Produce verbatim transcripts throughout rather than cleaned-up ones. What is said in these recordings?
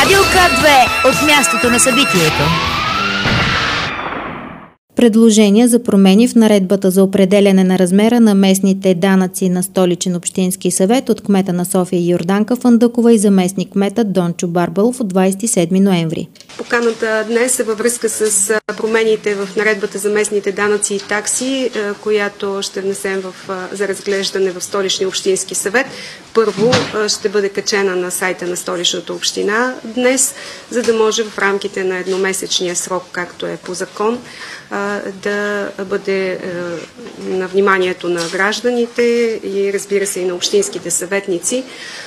Радио К две от мястото на събитието. Предложения за промени в наредбата за определяне на размера на местните данъци на Столичен общински съвет от кмета на София Йорданка Фандъкова и заместник кмета Дончо Барбалов от двадесет и седми ноември. Поканата днес е във връзка с промените в наредбата за местните данъци и такси, която ще внесем в, за разглеждане в Столичния общински съвет. Първо ще бъде качена на сайта на Столичната община днес, за да може в рамките на едномесечния срок, както е по закон, да бъде на вниманието на гражданите и, разбира се, и на общинските съветници,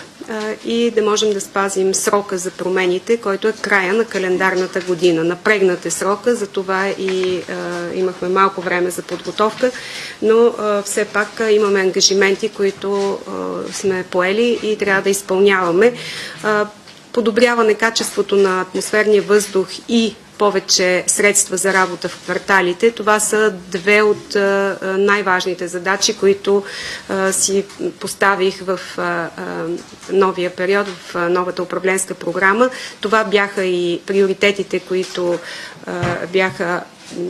и да можем да спазим срока за промените, който е края на календарната година. Напрегнат е срока, за това и а, имахме малко време за подготовка, но а, все пак а, имаме ангажименти, които а, сме поели и трябва да изпълняваме. А, подобряване качеството на атмосферния въздух и повече средства за работа в кварталите. Това са две от най-важните задачи, които а, си поставих в а, а, новия период, в новата управленска програма. Това бяха и приоритетите, които а, бяха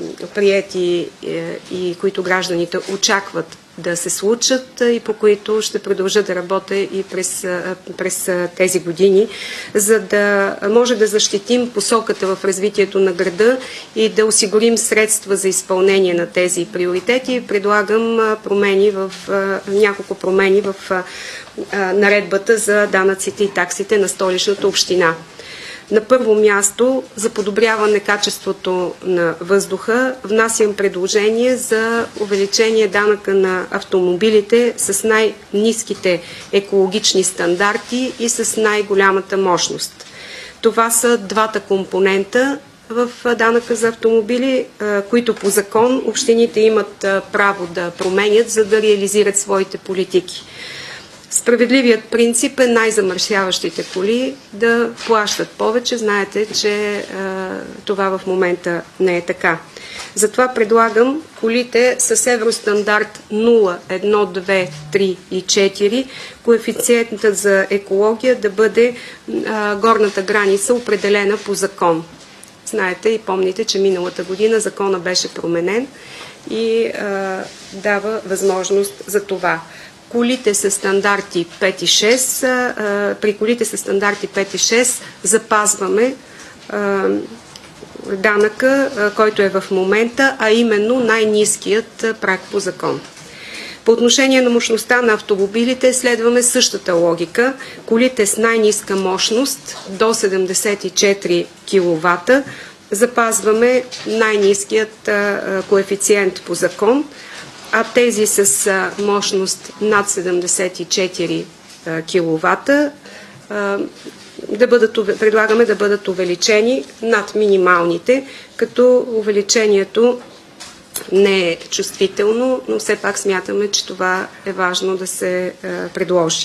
приети и които гражданите очакват да се случат и по които ще продължа да работя и през, през тези години, за да може да защитим посоката в развитието на града и да осигурим средства за изпълнение на тези приоритети. Предлагам промени в, няколко промени в наредбата за данъците и таксите на Столичната община. На първо място, за подобряване качеството на въздуха, внасям предложение за увеличение данъка на автомобилите с най-ниските екологични стандарти и с най-голямата мощност. Това са двата компонента в данъка за автомобили, които по закон общините имат право да променят, за да реализират своите политики. Справедливият принцип е най-замърсяващите коли да плащат повече. Знаете, че е, това в момента не е така. Затова предлагам колите с евростандарт нула, едно, две, три и четири, коефициентът за екология да бъде е, горната граница, определена по закон. Знаете и помните, че миналата година закона беше променен и е, дава възможност за това. Колите с стандарти пет и шест, при колите с стандарти пет и шест запазваме данъка, който е в момента, а именно най-ниският праг по закон. По отношение на мощността на автомобилите следваме същата логика. Колите с най-ниска мощност до седемдесет и четири киловата запазваме най-ниският коефициент по закон, а тези с мощност над седемдесет и четири киловата да бъдат, предлагаме да бъдат увеличени над минималните, като увеличението не е чувствително, но все пак смятаме, че това е важно да се предложи.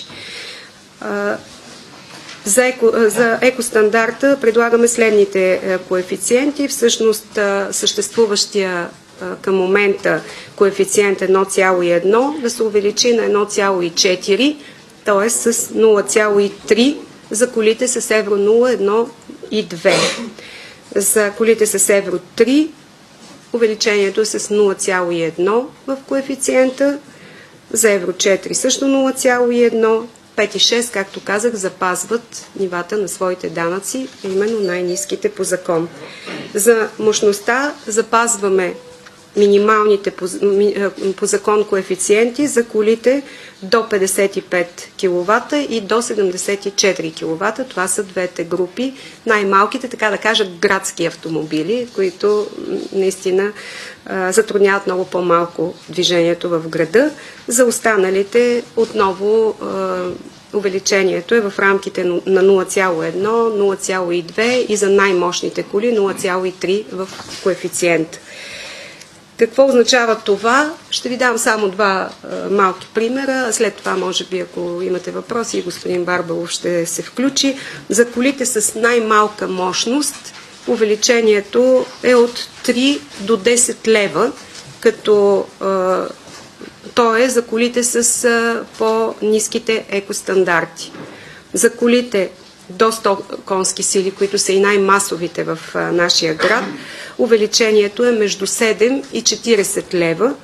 За, еко, за екостандарта предлагаме следните коефициенти. Всъщност съществуващия към момента коефициент едно цяло и едно да се увеличи на едно цяло и четири, т.е. с нула цяло и три за колите с евро нула, едно и две. За колите с евро три увеличението е с нула цяло и едно в коефициента, за евро четири също нула цяло и едно, пет и шест, както казах, запазват нивата на своите данъци, именно най-ниските по закон. За мощността запазваме минималните по, по закон коефициенти за колите до петдесет и пет киловата и до седемдесет и четири киловата. Това са двете групи, най-малките, така да кажа, градски автомобили, които наистина а, затрудняват много по-малко движението в града. За останалите отново а, увеличението е в рамките на нула цяло и едно, нула цяло и две и за най-мощните коли нула цяло и три в коефициент. Какво означава това? Ще ви дам само два а, малки примера. След това, може би, ако имате въпроси, господин Барбалов ще се включи. За колите с най-малка мощност увеличението е от три до десет лева, като а, то е за колите с а, по-ниските екостандарти. За колите до сто конски сили, които са и най-масовите в а, нашия град, увеличението е между седем и четиридесет лева,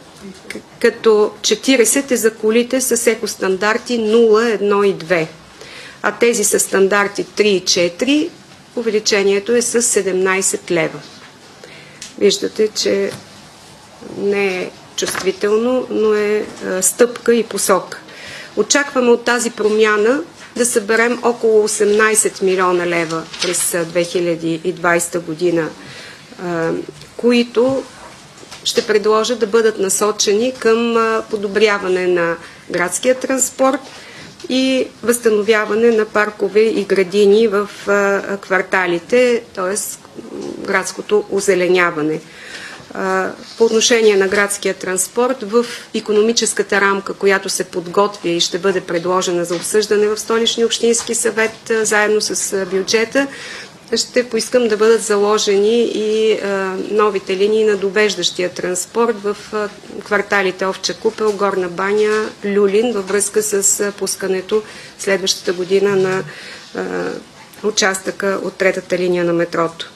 като четиридесет е за колите с екостандарти нула, едно и две. А тези с стандарти три и четири, увеличението е с седемнадесет лева. Виждате, че не е чувствително, но е а, стъпка и посока. Очакваме от тази промяна да съберем около осемнадесет милиона лева през две хиляди и двадесета година, а, които ще предложа да бъдат насочени към а, подобряване на градския транспорт и възстановяване на паркове и градини в а, кварталите, т.е. градското озеленяване. По отношение на градския транспорт, в икономическата рамка, която се подготвя и ще бъде предложена за обсъждане в Столичния общински съвет, заедно с бюджета, ще поискам да бъдат заложени и а, новите линии на довеждащия транспорт в а, кварталите Овча купел, Горна баня, Люлин, във връзка с а, пускането следващата година на а, участъка от третата линия на метрото.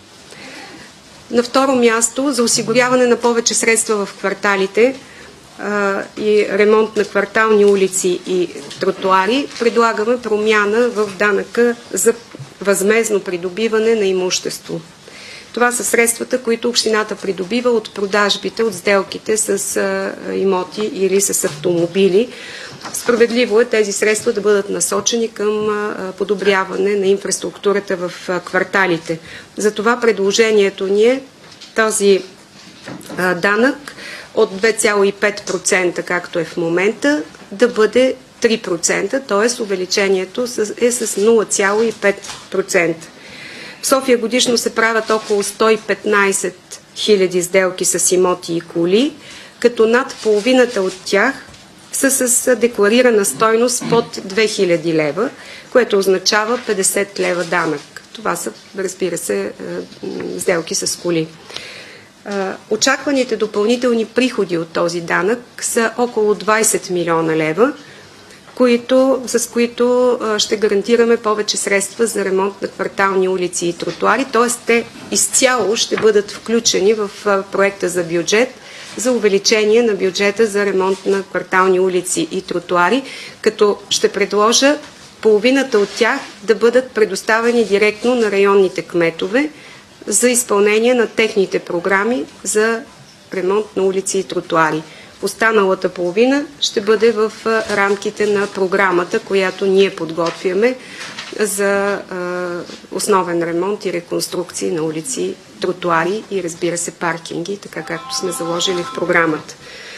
На второ място, за осигуряване на повече средства в кварталите а, и ремонт на квартални улици и тротуари, предлагаме промяна в данъка за възмездно придобиване на имущество. Това са средствата, които общината придобива от продажбите, от сделките с а, имоти или с автомобили. Справедливо е тези средства да бъдат насочени към а, подобряване на инфраструктурата в а, кварталите. Затова предложението ни е този а, данък от две цяло и пет процента, както е в момента, да бъде три процента, т.е. увеличението е с нула цяло и пет процента. В София годишно се правят около сто и петнадесет хиляди сделки с имоти и коли, като над половината от тях са с декларирана стойност под две хиляди лева, което означава петдесет лева данък. Това са, разбира се, сделки с коли. Очакваните допълнителни приходи от този данък са около двадесет милиона лева, които, с които ще гарантираме повече средства за ремонт на квартални улици и тротуари, т.е. те изцяло ще бъдат включени в проекта за бюджет за увеличение на бюджета за ремонт на квартални улици и тротуари, като ще предложа половината от тях да бъдат предоставени директно на районните кметове за изпълнение на техните програми за ремонт на улици и тротуари. Останалата половина ще бъде в рамките на програмата, която ние подготвяме за а, основен ремонт и реконструкции на улици, тротуари и, разбира се, паркинги, така както сме заложили в програмата.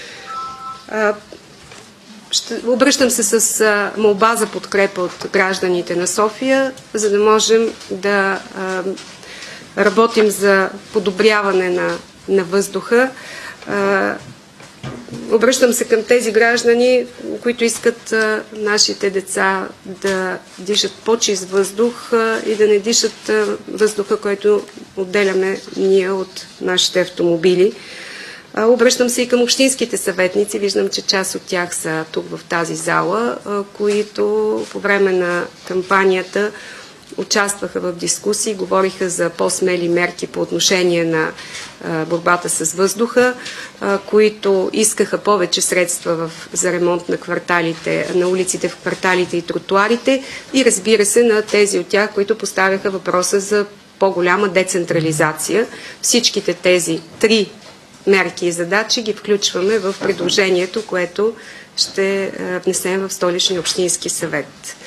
А, ще, обръщам се с а, молба за подкрепа от гражданите на София, за да можем да а, работим за подобряване на, на въздуха. А, Обръщам се към тези граждани, които искат а, нашите деца да дишат по-чист въздух а, и да не дишат а, въздуха, който отделяме ние от нашите автомобили. А, обръщам се и към общинските съветници. Виждам, че част от тях са тук в тази зала, а, които по време на кампанията участваха в дискусии, говориха за по-смели мерки по отношение на а, борбата с въздуха, а, които искаха повече средства в, за ремонт на кварталите, на улиците в кварталите и тротуарите и, разбира се, на тези от тях, които поставяха въпроса за по-голяма децентрализация. Всичките тези три мерки и задачи ги включваме в предложението, което ще а, внесем в Столичния общински съвет.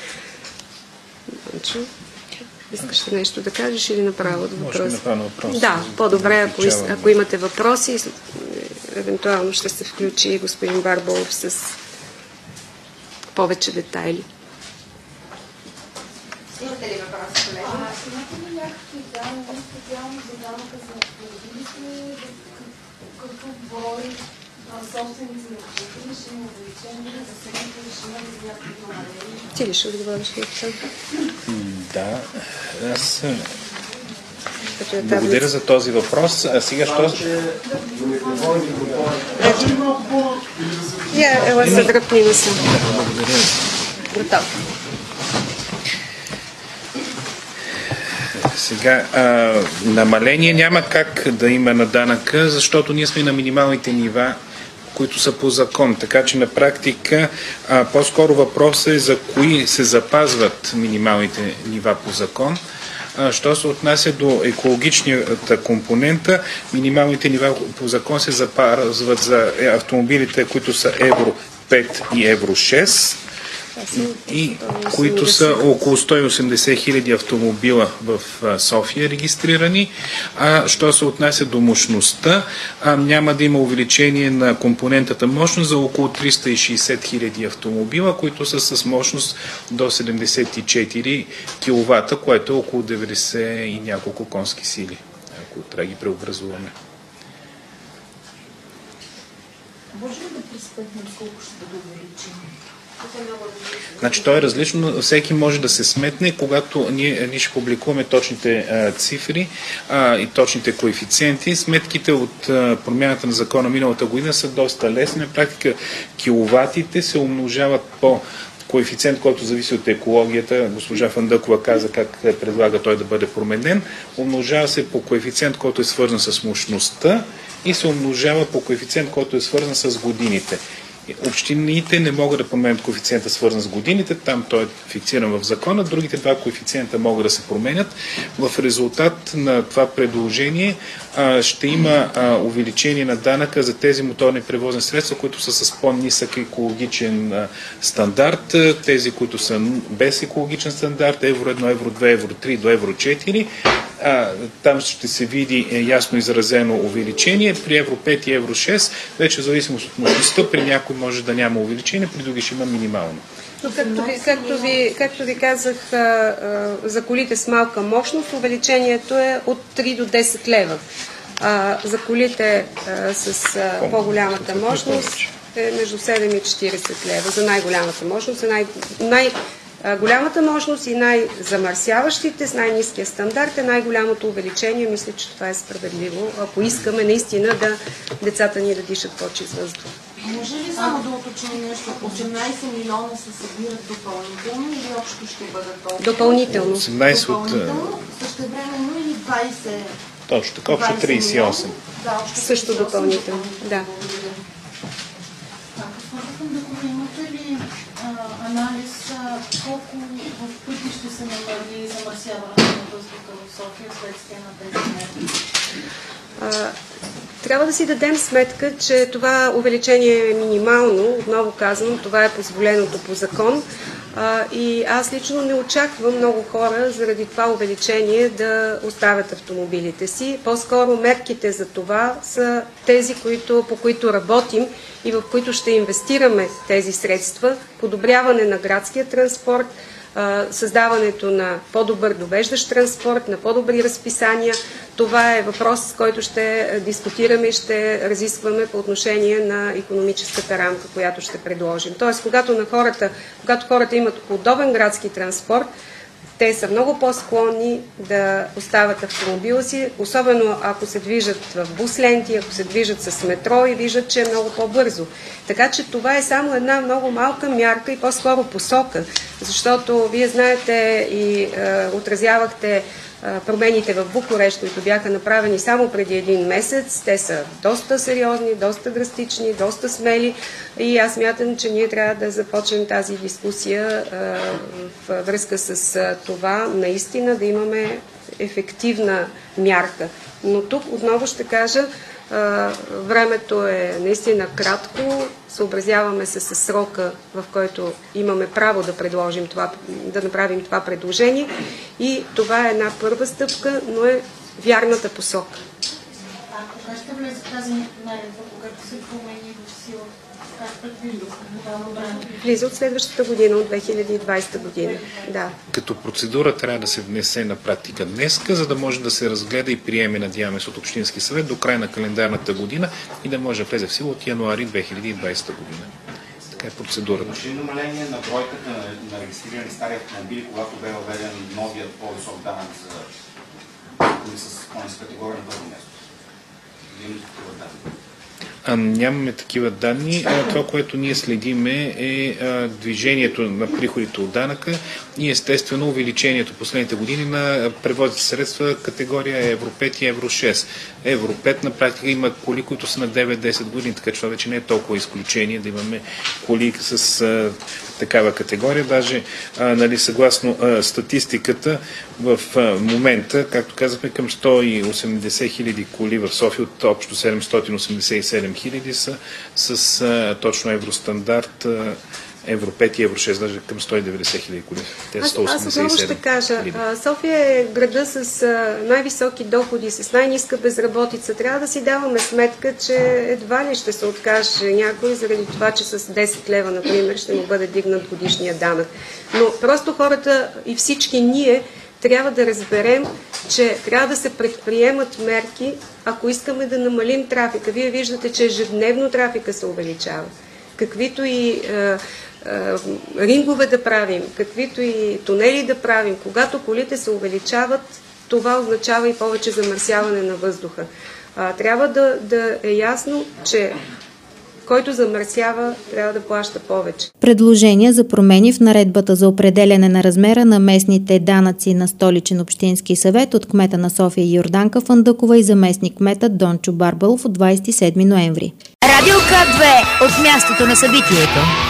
Искаш ли нещо да кажеш или направо от въпрос? въпрос? Да, по-добре, ако, ако имате въпроси, евентуално ще се включи господин Барбалов с повече детайли. Имате ли въпроси, колеги? Имате ли някакви данни специално за данъка за автомобилите, като брой собственици на автомобили ще има увеличение, за средните ще има някакви намаления? Ти ли ще отговориш ли? Да, аз благодаря за този въпрос. А сега що... Я, ела се дръпни на съм. Благодаря. Готов. Сега, а, намаление няма как да има на данъка, защото ние сме на минималните нива, които са по закон. Така че на практика а, по-скоро въпросът е за кои се запазват минималните нива по закон. А, що се отнася до екологичната компонента, минималните нива по закон се запазват за автомобилите, които са Евро пет и Евро шест. И които са около сто и осемдесет хиляди автомобила в София регистрирани. А що се отнася до мощността, а, няма да има увеличение на компонентата мощност за около триста и шейсет хиляди автомобила, които са с мощност до седемдесет и четири киловата, което е около деветдесет и няколко конски сили, ако трябва да ги преобразуваме. Може ли да приспътнем колко ще бъде увеличено? Значи то е различно, всеки може да се сметне, когато ние, ние ще публикуваме точните а, цифри а, и точните коефициенти. Сметките от а, промяната на закона миналата година са доста лесни. На практика киловатите се умножават по коефициент, който зависи от екологията. Госпожа Фандъкова каза как предлага той да бъде променен. Умножава се по коефициент, който е свързан с мощността и се умножава по коефициент, който е свързан с годините. Общините не могат да променят коефициента свързан с годините, там той е фиксиран в закона, другите два коефициента могат да се променят. В резултат на това предложение а, ще има а, увеличение на данъка за тези моторни превозни средства, които са с по-нисък екологичен а, стандарт, тези, които са без екологичен стандарт, Евро едно, Евро две, Евро три до Евро четири. А, там ще се види е, ясно изразено увеличение. При Евро пет и Евро шест, вече в зависимост от мощността, при някой може да няма увеличение, при други ще има минимално. Но както ви, както ви, както ви казах, а, а, за колите с малка мощност, увеличението е от три до десет лева. А, за колите а, с а, по-голямата мощност е между седем и четиридесет лева. За най-голямата мощност е най- най- голямата мощност и най-замърсяващите с най-ниския стандарт е най-голямото увеличение. Мисля, че това е справедливо, ако искаме наистина да децата ни да дишат по-чист въздух. Може ли само да уточним нещо? осемнайсет милиона се събират допълнително или общо ще бъдат толкова? Допълнително. осемнайсет от... Допълнително, същевременно или двайсет? Точно така, общо трийсет и осем. Да, общо Също допълнително, да. Имате ли а, анализ а, колко в пъти ще се намали замърсяването на въздуха в София вследствие на тези мерки? Трябва да си дадем сметка, че това увеличение е минимално. Отново казвам, това е позволеното по закон. А, и аз лично не очаквам много хора заради това увеличение да оставят автомобилите си. По-скоро мерките за това са тези, които, по които работим и в които ще инвестираме тези средства. Подобряване на градския транспорт, създаването на по-добър довеждащ транспорт, на по-добри разписания. Това е въпрос, с който ще дискутираме и ще разискваме по отношение на икономическата рамка, която ще предложим. Тоест, когато, на хората, когато хората имат удобен градски транспорт, те са много по-склонни да остават автомобила си, особено ако се движат в бус ленти, ако се движат с метро и виждат, че е много по-бързо. Така че това е само една много малка мярка и по-скоро посока, защото вие знаете и е, отразявахте е, промените в Букурещ, които бяха направени само преди един месец. Те са доста сериозни, доста драстични, доста смели и аз смятам, че ние трябва да започнем тази дискусия е, в връзка с е, това наистина да имаме ефективна мярка. Но тук отново ще кажа, времето е наистина кратко, съобразяваме се с срока, в който имаме право да предложим това, да направим това предложение и това е една първа стъпка, но е вярната посока. А кога ще влезе тази наредба, когато се промени в сила? Как предвижда? Влиза от следващата година, от две хиляди и двадесета година. Да. Като процедура трябва да се внесе на практика днеска, за да може да се разгледа и приеме, надяваме се, от Общински съвет до края на календарната година и да може да влезе в сила от януари две хиляди и двадесета година. Така е процедурата. Имаше ли намаление на бройката на, на регистрирани стари автомобили, когато бе въведен новият по-висок данък за коли с по-ниска категория на първо място? А, нямаме такива данни. А, това, което ние следиме е а, движението на приходите от данъка и естествено увеличението последните години на превозните средства категория Евро пет и Евро шест. Евро пет на практика има коли, които са на девет-десет години, така че това вече не е толкова изключение да имаме коли с а, такава категория. Даже а, нали, съгласно а, статистиката в а, момента, както казахме, към сто и осемдесет хиляди коли в София от общо седемстотин осемдесет и седем хиляди са с а, точно евростандарт а, Евро пет и Евро шест, даже към сто и деветдесет хиляди коли. Те аз, аз отново ще кажа, а, София е града с а, най-високи доходи, с най-ниска безработица. Трябва да си даваме сметка, че едва ли ще се откаже някой заради това, че с десет лева, например, ще му бъде дигнат годишния данък. Но просто хората и всички ние трябва да разберем, че трябва да се предприемат мерки, ако искаме да намалим трафика. Вие виждате, че ежедневно трафика се увеличава. Каквито и е, е, рингове да правим, каквито и тунели да правим, когато колите се увеличават, това означава и повече замърсяване на въздуха. А, трябва да, да е ясно, че който замърсява, трябва да плаща повече. Предложения за промени в наредбата за определяне на размера на местните данъци на Столичен общински съвет от кмета на София Йорданка Фандъкова и заместник кметът Дончо Барбалов от двадесет и седми ноември. Радио К две от мястото на събитието.